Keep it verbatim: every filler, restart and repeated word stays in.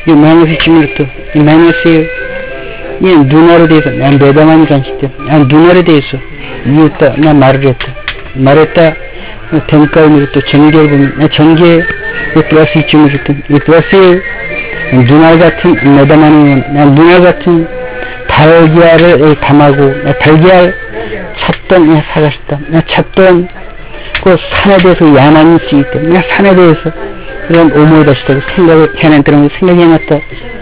이 마이너스 찜으로부터 이 마이너스 이 누나로 대해서 난 내담하니 간식대 난 누나에 대해서 이했다 난 말을 했다 말했다 대문가음으로 또 전개를 보면 난 전개 이 플러스 이쯤으로부터 이 플러스 누나 같은 내담하는 난 누나 같은 달걀을 담하고 달걀 찾던 사가시다 찾던 그 산에 대해서 야만이 있기 때문에 산에 대해서 그런 오모에다 시다고 생각을 해낸다는 걸 생각해놨다